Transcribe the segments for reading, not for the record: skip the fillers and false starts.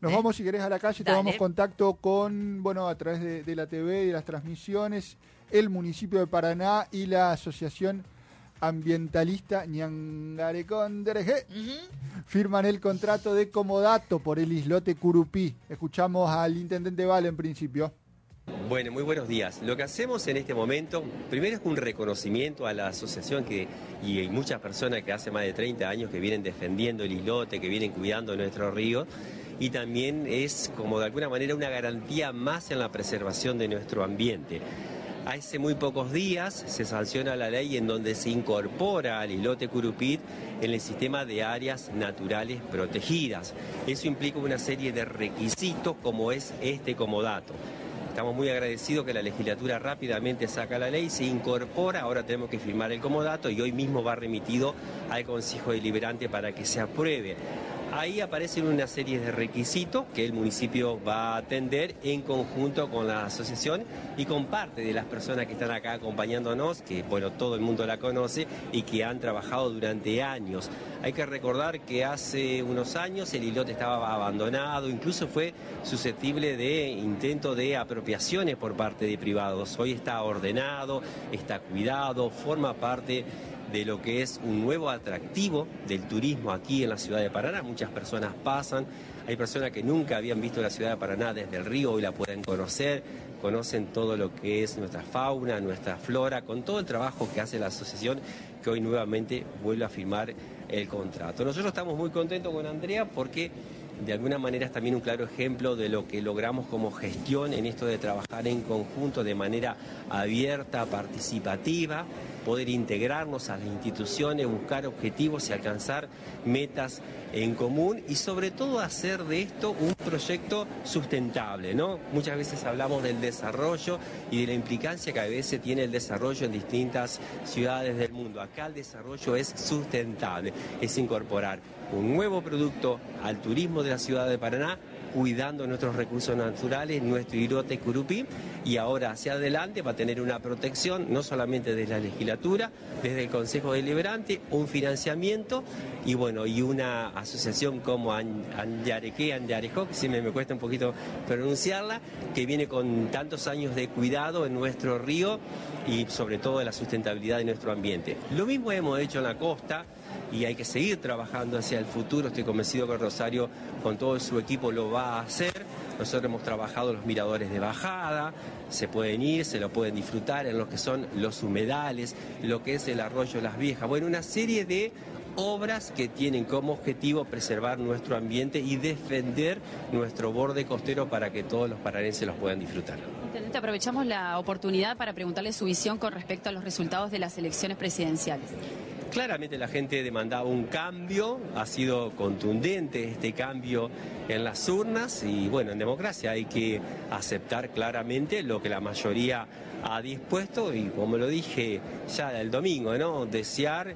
Nos vamos, si querés, a la calle. Dale. Tomamos contacto con, a través de la TV y de las transmisiones, el municipio de Paraná y la asociación ambientalista Ñangarecondere firman el contrato de comodato por el islote Curupí. Escuchamos al intendente Val en principio. Bueno, muy buenos días. Lo que hacemos en este momento, primero es un reconocimiento a la asociación y hay muchas personas que hace más de 30 años que vienen defendiendo el islote, que vienen cuidando nuestro río, y también es como de alguna manera una garantía más en la preservación de nuestro ambiente. Hace muy pocos días se sanciona la ley en donde se incorpora al islote Curupí en el sistema de áreas naturales protegidas. Eso implica una serie de requisitos como es este comodato. Estamos muy agradecidos que la legislatura rápidamente saca la ley, se incorpora, ahora tenemos que firmar el comodato y hoy mismo va remitido al Consejo Deliberante para que se apruebe. Ahí aparecen una serie de requisitos que el municipio va a atender en conjunto con la asociación y con parte de las personas que están acá acompañándonos, que todo el mundo la conoce y que han trabajado durante años. Hay que recordar que hace unos años el islote estaba abandonado, incluso fue susceptible de intento de apropiaciones por parte de privados. Hoy está ordenado, está cuidado, forma parte de lo que es un nuevo atractivo del turismo aquí en la ciudad de Paraná. Muchas personas pasan, hay personas que nunca habían visto la ciudad de Paraná desde el río, hoy la pueden conocer, conocen todo lo que es nuestra fauna, nuestra flora, con todo el trabajo que hace la asociación, que hoy nuevamente vuelve a firmar el contrato. Nosotros estamos muy contentos con Andrea porque de alguna manera es también un claro ejemplo de lo que logramos como gestión en esto de trabajar en conjunto de manera abierta, participativa, poder integrarnos a las instituciones, buscar objetivos y alcanzar metas en común y sobre todo hacer de esto un proyecto sustentable, ¿no? Muchas veces hablamos del desarrollo y de la implicancia que a veces tiene el desarrollo en distintas ciudades del mundo. Acá el desarrollo es sustentable, es incorporar un nuevo producto al turismo de la ciudad de Paraná, cuidando nuestros recursos naturales, nuestro islote Curupí, y ahora hacia adelante va a tener una protección, no solamente desde la legislatura, desde el Consejo Deliberante, un financiamiento y una asociación como Andiarejó, que siempre me cuesta un poquito pronunciarla, que viene con tantos años de cuidado en nuestro río y sobre todo de la sustentabilidad de nuestro ambiente. Lo mismo hemos hecho en la costa, y hay que seguir trabajando hacia el futuro. Estoy convencido que Rosario con todo su equipo lo va a hacer. Nosotros hemos trabajado los miradores de bajada, se pueden ir, se lo pueden disfrutar en lo que son los humedales, lo que es el arroyo Las Viejas. Bueno, una serie de obras que tienen como objetivo preservar nuestro ambiente y defender nuestro borde costero para que todos los paranenses los puedan disfrutar. Intendente, aprovechamos la oportunidad para preguntarle su visión con respecto a los resultados de las elecciones presidenciales. Claramente la gente demandaba un cambio, ha sido contundente este cambio en las urnas y en democracia hay que aceptar claramente lo que la mayoría ha dispuesto y como lo dije ya el domingo, ¿no? Desear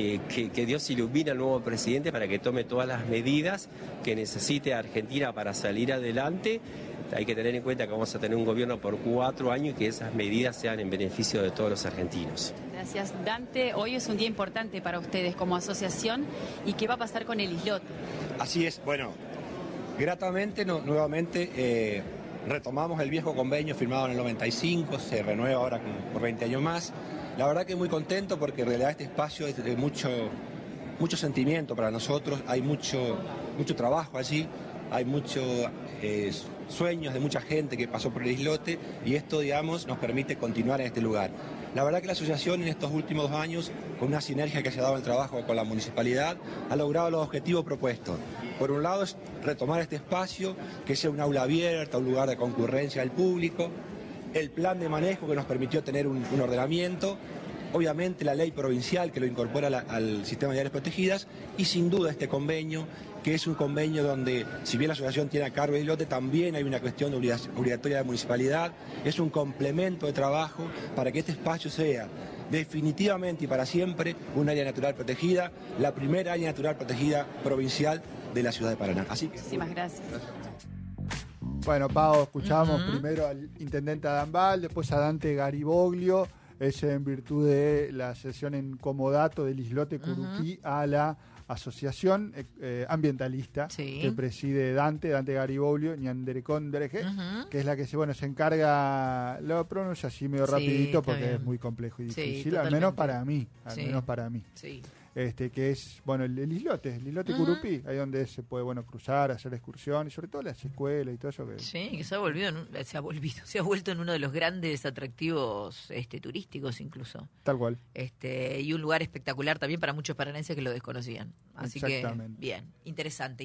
que Dios ilumine al nuevo presidente para que tome todas las medidas que necesite Argentina para salir adelante. Hay que tener en cuenta que vamos a tener un gobierno por 4 años y que esas medidas sean en beneficio de todos los argentinos. Gracias, Dante. Hoy es un día importante para ustedes como asociación. ¿Y qué va a pasar con el islote? Así es, gratamente nuevamente retomamos el viejo convenio firmado en el 95, se renueva ahora por 20 años más. La verdad que muy contento porque en realidad este espacio es de mucho sentimiento para nosotros, hay mucho trabajo allí, hay muchos sueños de mucha gente que pasó por el islote y esto, nos permite continuar en este lugar. La verdad que la asociación en estos últimos 2 años, con una sinergia que se ha dado en el trabajo con la municipalidad, ha logrado los objetivos propuestos. Por un lado es retomar este espacio, que sea un aula abierta, un lugar de concurrencia al público, el plan de manejo que nos permitió tener un ordenamiento, obviamente la ley provincial que lo incorpora al sistema de áreas protegidas y sin duda este convenio, que es un convenio donde, si bien la asociación tiene a cargo el islote, también hay una cuestión obligatoria de municipalidad, es un complemento de trabajo para que este espacio sea definitivamente y para siempre un área natural protegida, la primera área natural protegida provincial de la ciudad de Paraná. Así que, muchísimas gracias. Bueno, Pau, escuchamos primero al intendente Adán Val, después a Dante Gariboglio, es en virtud de la sesión en comodato del islote Curupí a la asociación ambientalista que preside Dante Garibolio Ñanderecondreje, que es la que se encarga, lo pronuncio así medio rapidito porque es muy complejo y difícil, al menos para mí. Sí. Que es el islote Curupí, ahí donde se puede cruzar, hacer excursiones, sobre todo las escuelas y todo eso. Que se ha vuelto en uno de los grandes atractivos turísticos incluso. Tal cual. Y un lugar espectacular también para muchos paranenses que lo desconocían. Así que, bien, interesante.